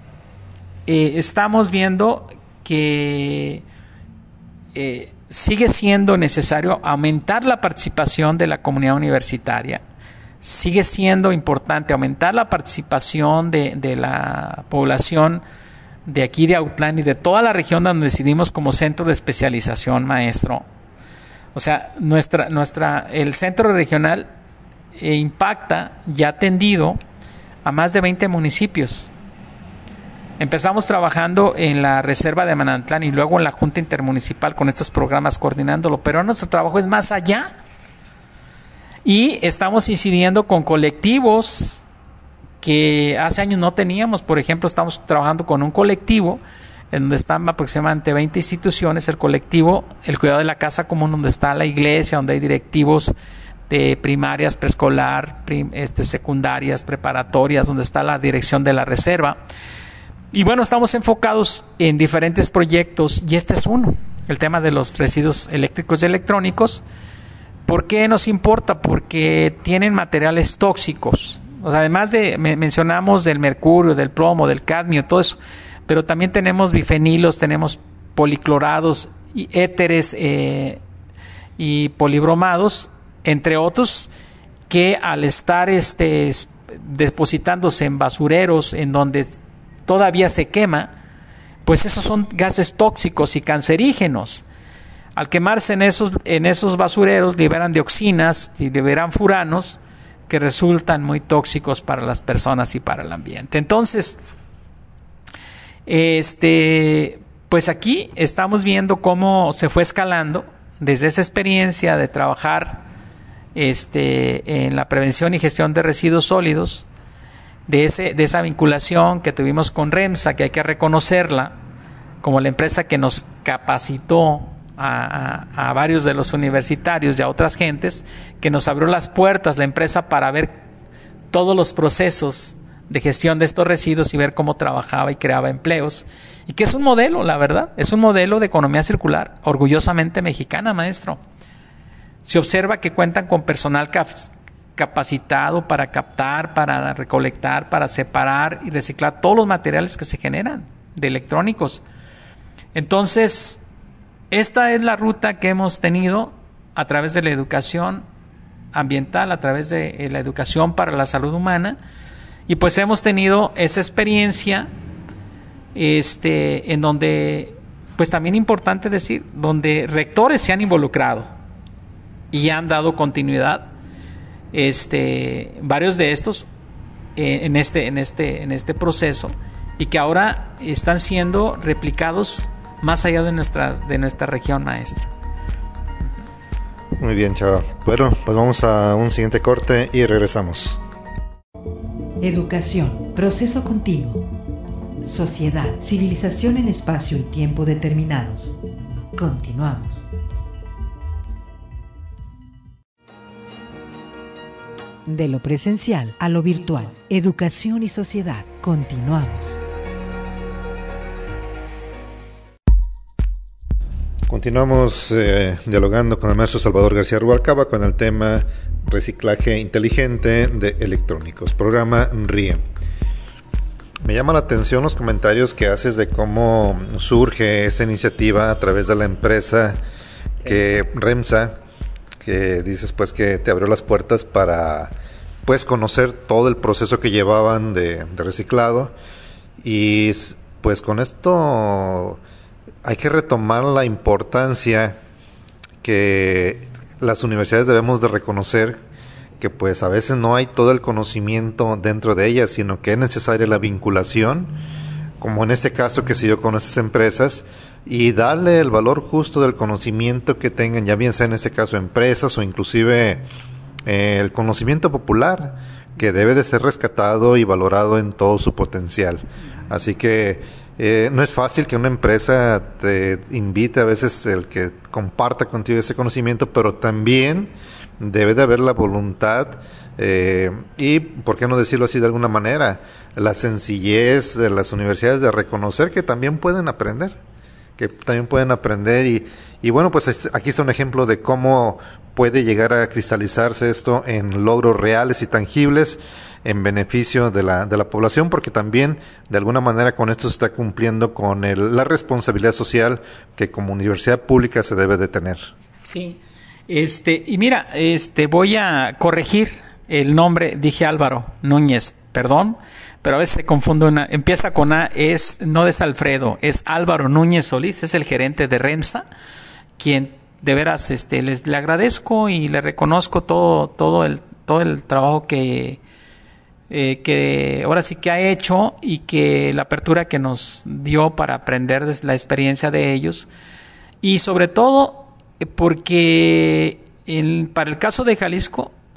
eh, estamos viendo que eh, sigue siendo necesario aumentar la participación de la comunidad universitaria, sigue siendo importante aumentar la participación de, de la población de aquí de Autlán y de toda la región donde decidimos como centro de especialización, maestro. O sea, nuestra, nuestra, el centro regional eh, impacta y ha atendido a más de veinte municipios. Empezamos trabajando en la reserva de Manantlán y luego en la Junta Intermunicipal con estos programas, coordinándolo, pero nuestro trabajo es más allá. Y estamos incidiendo con colectivos que hace años no teníamos. Por ejemplo, estamos trabajando con un colectivo en donde están aproximadamente veinte instituciones. El colectivo, el cuidado de la casa común, donde está la iglesia, donde hay directivos de primarias, preescolar, prim, este, secundarias, preparatorias, donde está la dirección de la reserva. Y bueno, estamos enfocados en diferentes proyectos y este es uno, el tema de los residuos eléctricos y electrónicos. ¿Por qué nos importa? Porque tienen materiales tóxicos. O sea, además de, me, mencionamos del mercurio, del plomo, del cadmio, todo eso, pero también tenemos bifenilos, tenemos policlorados y éteres eh, y polibromados, entre otros, que al estar este, depositándose en basureros en donde todavía se quema, pues esos son gases tóxicos y cancerígenos. Al quemarse en esos, en esos basureros liberan dioxinas y liberan furanos que resultan muy tóxicos para las personas y para el ambiente. Entonces, este, pues aquí estamos viendo cómo se fue escalando desde esa experiencia de trabajar este, en la prevención y gestión de residuos sólidos, de, ese, de esa vinculación que tuvimos con REMSA, que hay que reconocerla como la empresa que nos capacitó A, a, a varios de los universitarios y a otras gentes, que nos abrió las puertas la empresa para ver todos los procesos de gestión de estos residuos y ver cómo trabajaba y creaba empleos, y que es un modelo, la verdad, es un modelo de economía circular orgullosamente mexicana, maestro. Se observa que cuentan con personal cap- capacitado para captar, para recolectar, para separar y reciclar todos los materiales que se generan de electrónicos. Entonces, esta es la ruta que hemos tenido a través de la educación ambiental, a través de la educación para la salud humana, y pues hemos tenido esa experiencia este, en donde, pues también importante decir, donde rectores se han involucrado y han dado continuidad, este, varios de estos eh, en, este, en, este, en este proceso, y que ahora están siendo replicados más allá de nuestra, de nuestra región, maestra. Muy bien, Chava. Bueno, pues vamos a un siguiente corte y regresamos. Educación, proceso continuo. Sociedad, civilización en espacio y tiempo determinados. Continuamos. De lo presencial a lo virtual. Educación y sociedad. Continuamos. Continuamos eh, dialogando con el maestro Salvador García Rubalcaba con el tema reciclaje inteligente de electrónicos, programa R I E. Me llama la atención los comentarios que haces de cómo surge esta iniciativa a través de la empresa que REMSA, que dices pues que te abrió las puertas para pues conocer todo el proceso que llevaban de, de reciclado, y pues con esto hay que retomar la importancia que las universidades debemos de reconocer, que pues a veces no hay todo el conocimiento dentro de ellas, sino que es necesaria la vinculación, como en este caso que se dio con estas empresas, y darle el valor justo del conocimiento que tengan, ya bien sea en este caso empresas o inclusive eh, el conocimiento popular, que debe de ser rescatado y valorado en todo su potencial. Así que Eh, no es fácil que una empresa te invite a veces el que comparta contigo ese conocimiento, pero también debe de haber la voluntad eh, y, ¿por qué no decirlo así de alguna manera?, la sencillez de las universidades de reconocer que también pueden aprender, que también pueden aprender y, y bueno, pues aquí está un ejemplo de cómo puede llegar a cristalizarse esto en logros reales y tangibles en beneficio de la, de la población, porque también de alguna manera con esto se está cumpliendo con el, la responsabilidad social que como universidad pública se debe de tener. Sí, este, y mira, este, voy a corregir el nombre, dije Álvaro Núñez, perdón, pero a veces se confunde una, empieza con A, es, no es Alfredo, es Álvaro Núñez Solís, es el gerente de REMSA, quien de veras este, les le agradezco y le reconozco todo, todo el, todo el trabajo que Eh, que ahora sí que ha hecho, y que la apertura que nos dio para aprender de la experiencia de ellos, y sobre todo eh, porque el, para el caso de Jalisco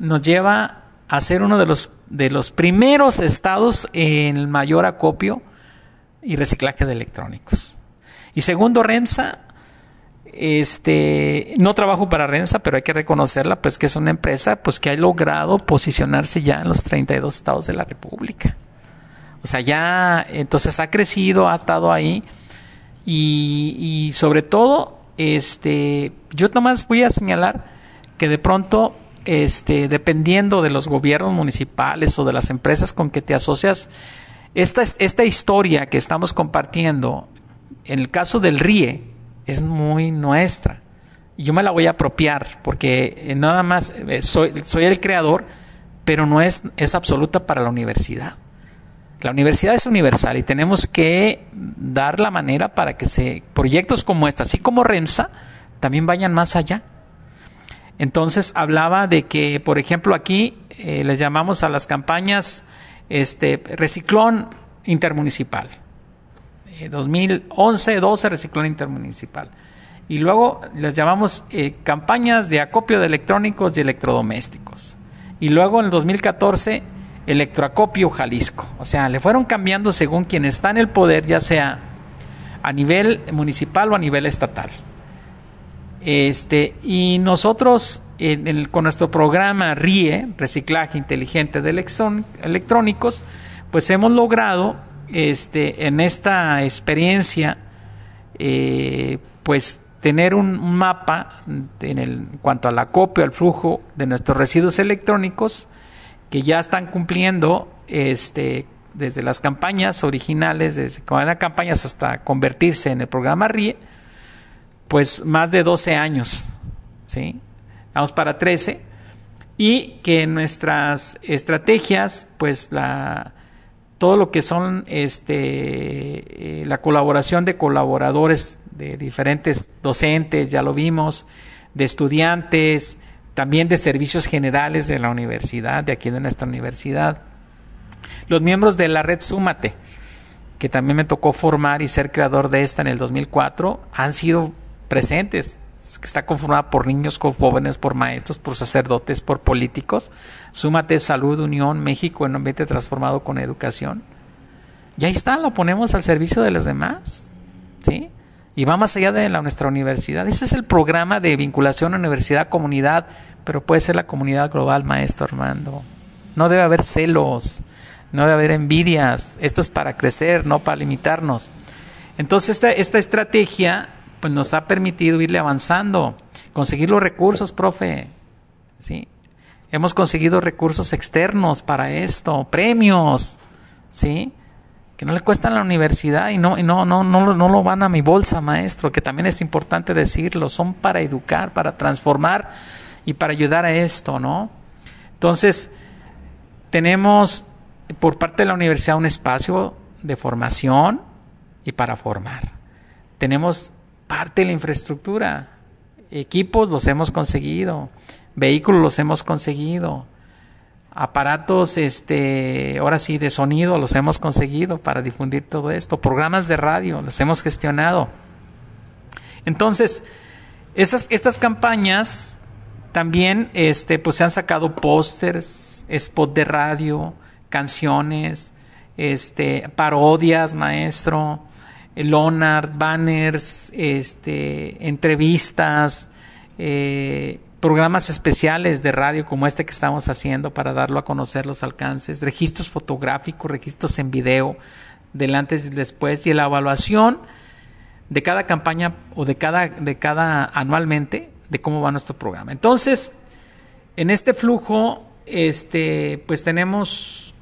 nos lleva a ser uno de los, de los primeros estados en el mayor acopio y reciclaje de electrónicos. Y segundo, REMSA, este, no trabajo para REMSA, pero hay que reconocerla, pues que es una empresa pues que ha logrado posicionarse ya en los treinta y dos estados de la República. O sea, ya entonces ha crecido, ha estado ahí y, y sobre todo, este, yo nomás voy a señalar que de pronto, este, dependiendo de los gobiernos municipales o de las empresas con que te asocias, esta, esta historia que estamos compartiendo, en el caso del R I E, es muy nuestra. Y yo me la voy a apropiar porque nada más soy, soy el creador, pero no es, es absoluta para la universidad. La universidad es universal y tenemos que dar la manera para que se, proyectos como este, así como REMSA, también vayan más allá. Entonces hablaba de que, por ejemplo, aquí eh, les llamamos a las campañas este, Reciclón Intermunicipal. dos mil once doce Reciclón Intermunicipal. Y luego les llamamos eh, campañas de acopio de electrónicos y electrodomésticos. Y luego en el dos mil catorce Electroacopio Jalisco. O sea, le fueron cambiando según quien está en el poder, ya sea a nivel municipal o a nivel estatal. Este, y nosotros en el, con nuestro programa R I E, Reciclaje Inteligente de Electrónicos, pues hemos logrado este, en esta experiencia eh, pues tener un, un mapa en, el, en cuanto al acopio, al flujo de nuestros residuos electrónicos que ya están cumpliendo este, desde las campañas originales, desde las campañas hasta convertirse en el programa R I E, pues más de doce años, ¿sí? Vamos para trece, y que en nuestras estrategias, pues la, todo lo que son este, eh, la colaboración de colaboradores, de diferentes docentes, ya lo vimos, de estudiantes, también de servicios generales de la universidad, de aquí de nuestra universidad. Los miembros de la red Súmate, que también me tocó formar y ser creador de esta en el dos mil cuatro, han sido presentes. Está conformada por niños, por jóvenes, por maestros, por sacerdotes, por políticos. Súmate, Salud, Unión, México en un ambiente transformado con educación. Y ahí está, lo ponemos al servicio de los demás, ¿sí? Y va más allá de la, nuestra universidad. Ese es el programa de vinculación universidad-comunidad, pero puede ser la comunidad global, maestro Armando. No debe haber celos, no debe haber envidias. Esto es para crecer, no para limitarnos. Entonces esta, esta estrategia pues nos ha permitido irle avanzando, conseguir los recursos, profe, ¿sí? Hemos conseguido recursos externos para esto, premios, ¿sí? Que no le cuestan a la universidad y no y no no no no lo van a mi bolsa, maestro, que también es importante decirlo, son para educar, para transformar y para ayudar a esto, ¿no? Entonces, tenemos por parte de la universidad un espacio de formación y para formar. Tenemos parte de la infraestructura, equipos los hemos conseguido, vehículos los hemos conseguido, aparatos, este, ahora sí, de sonido los hemos conseguido para difundir todo esto, programas de radio los hemos gestionado. Entonces, esas, estas campañas también, este, pues se han sacado pósters, spot de radio, canciones, este, parodias, maestro, lonar, banners, este, entrevistas, eh, programas especiales de radio como este que estamos haciendo para darlo a conocer los alcances, registros fotográficos, registros en video del antes y después, y la evaluación de cada campaña o de cada, de cada anualmente de cómo va nuestro programa. Entonces, en este flujo, este, pues tenemos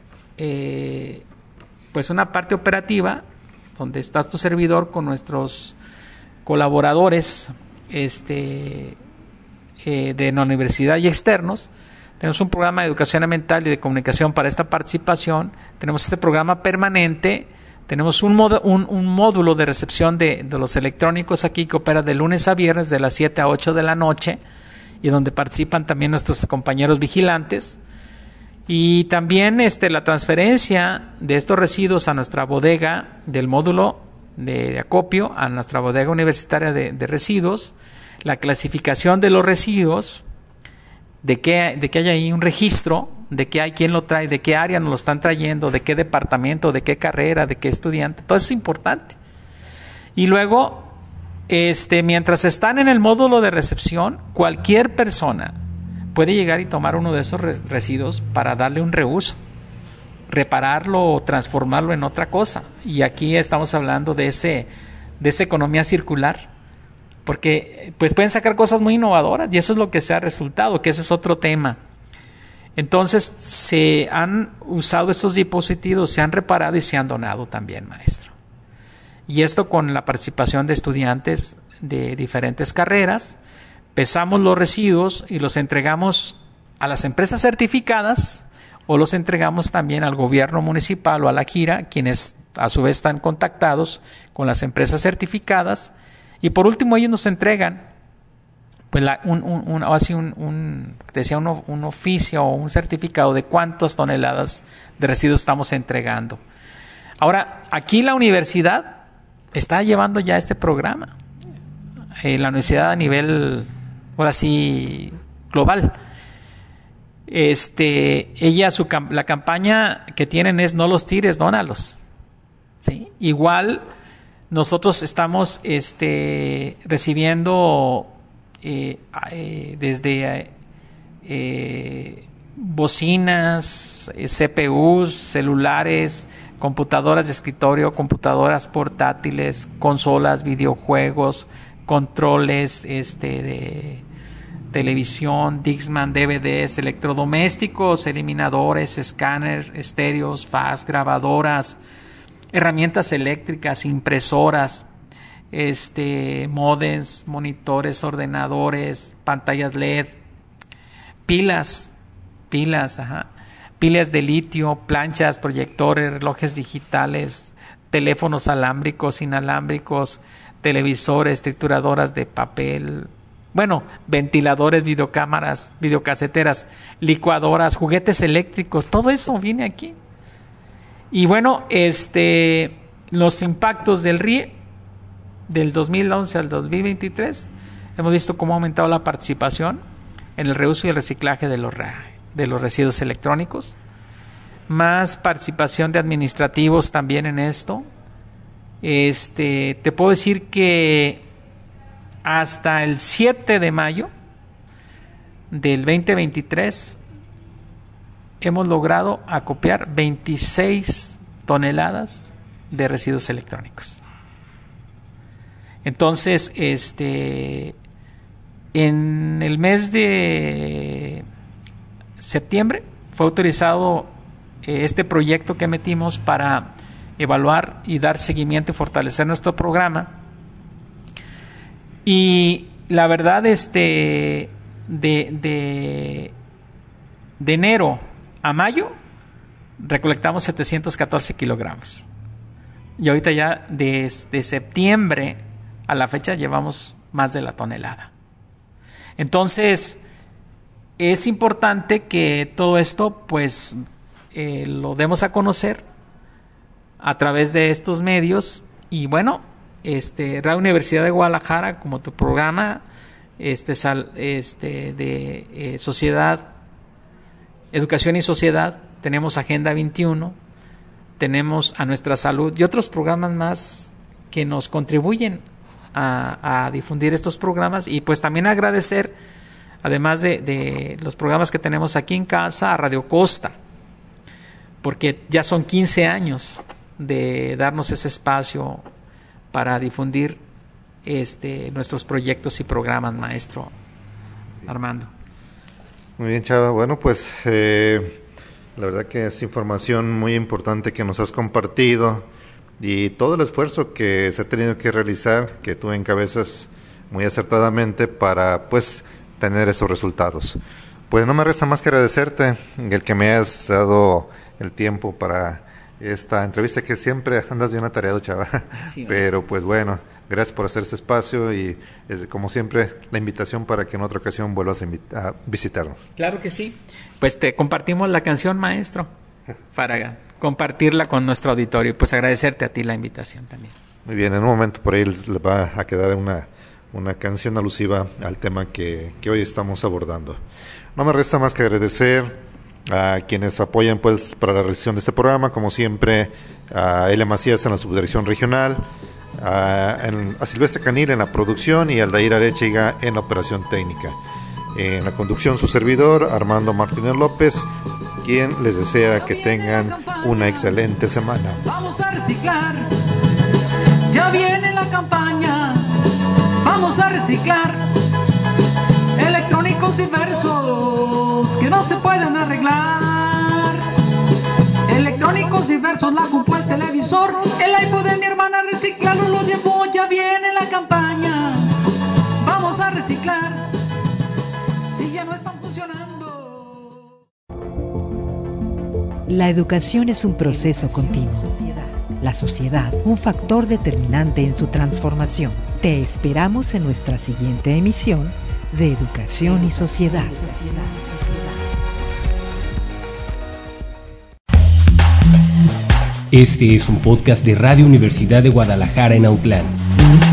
eh, pues una parte operativa donde está tu servidor con nuestros colaboradores este, eh, de la universidad y externos. Tenemos un programa de educación ambiental y de comunicación para esta participación. Tenemos este programa permanente. Tenemos un, modo, un, un módulo de recepción de, de los electrónicos aquí que opera de lunes a viernes de las siete a ocho de la noche y donde participan también nuestros compañeros vigilantes. Y también este, la transferencia de estos residuos a nuestra bodega del módulo de acopio, a nuestra bodega universitaria de, de residuos, la clasificación de los residuos de que, de que haya ahí un registro, de que hay quien lo trae, de qué área nos lo están trayendo, de qué departamento, de qué carrera, de qué estudiante. Todo eso es importante. Y luego, este, mientras están en el módulo de recepción, cualquier persona puede llegar y tomar uno de esos re- residuos para darle un reuso, repararlo o transformarlo en otra cosa. Y aquí estamos hablando de ese, de esa economía circular, porque pues pueden sacar cosas muy innovadoras y eso es lo que se ha resultado, que ese es otro tema. Entonces se han usado estos dispositivos, se han reparado y se han donado también, maestro. Y esto con la participación de estudiantes de diferentes carreras. Pesamos los residuos y los entregamos a las empresas certificadas o los entregamos también al gobierno municipal o a la Gira, quienes a su vez están contactados con las empresas certificadas. Y por último ellos nos entregan pues la, un, un, un, así un, un, decía un, un oficio o un certificado de cuántas toneladas de residuos estamos entregando. Ahora, aquí la universidad está llevando ya este programa. Eh, la universidad a nivel, ahora sí, global. Este, ella, su, la campaña que tienen es no los tires, dónalos. ¿Sí? Igual nosotros estamos este, recibiendo eh, eh, desde eh, bocinas, eh, C P Us, celulares, computadoras de escritorio, computadoras portátiles, consolas, videojuegos, controles este, de televisión, Dixman, D V Ds, electrodomésticos, eliminadores, escáneres, estéreos, fax, grabadoras, herramientas eléctricas, impresoras, este, modems, monitores, ordenadores, pantallas L E D, pilas, pilas, ajá, pilas de litio, planchas, proyectores, relojes digitales, teléfonos alámbricos, inalámbricos, televisores, trituradoras de papel, bueno, ventiladores, videocámaras, videocaseteras, licuadoras, juguetes eléctricos, todo eso viene aquí. Y bueno, este, los impactos del R I E del dos mil once al dos mil veintitrés, hemos visto cómo ha aumentado la participación en el reuso y el reciclaje de los, de los residuos electrónicos, más participación de administrativos también en esto. Este, te puedo decir que hasta el siete de mayo del veinte veintitrés hemos logrado acopiar veintiséis toneladas de residuos electrónicos. Entonces, este, en el mes de septiembre fue autorizado eh, este proyecto que metimos para evaluar y dar seguimiento y fortalecer nuestro programa. Y la verdad, este, de, de, de enero a mayo recolectamos setecientos catorce kilogramos. Y ahorita ya desde septiembre a la fecha llevamos más de la tonelada. Entonces, es importante que todo esto pues eh, lo demos a conocer a través de estos medios. Y bueno, este, Radio Universidad de Guadalajara, como tu programa este, sal, este, de eh, sociedad, educación y sociedad, tenemos Agenda veintiuno, tenemos A Nuestra Salud y otros programas más que nos contribuyen a, a difundir estos programas. Y pues también agradecer, además de, de los programas que tenemos aquí en casa, a Radio Costa, porque ya son quince años de darnos ese espacio para difundir este, nuestros proyectos y programas, maestro Armando. Muy bien, Chava. Bueno, pues eh, la verdad que es información muy importante que nos has compartido y todo el esfuerzo que se ha tenido que realizar, que tú encabezas muy acertadamente para pues tener esos resultados. Pues no me resta más que agradecerte el que me hayas dado el tiempo para esta entrevista, que siempre andas bien atareado, Chava. Sí, pero pues bueno, gracias por hacer este espacio y es, como siempre, la invitación para que en otra ocasión vuelvas a, a visitarnos. Claro que sí. Pues te compartimos la canción, maestro, para compartirla con nuestro auditorio. Pues agradecerte a ti la invitación también. Muy bien, en un momento por ahí les va a quedar una, una canción alusiva al tema que, que hoy estamos abordando. No me resta más que agradecer a quienes apoyan pues para la realización de este programa, como siempre a Elia Macías en la subdirección regional, a, en, a Silvestre Canil en la producción y a Aldair Arechiga en la operación técnica. En la conducción su servidor Armando Martínez López, quien les desea que tengan una excelente semana. Vamos a reciclar, ya viene la campaña, vamos a reciclar electrónicos diversos que no se pueden arreglar. Electrónicos diversos, la compu, el televisor, el iPod de mi hermana, reciclarlo lo llevó, ya viene la campaña, vamos a reciclar, si ya no están funcionando. La educación es un proceso continuo. La sociedad, un factor determinante en su transformación. Te esperamos en nuestra siguiente emisión de Educación y Sociedad. Este es un podcast de Radio Universidad de Guadalajara en Autlán.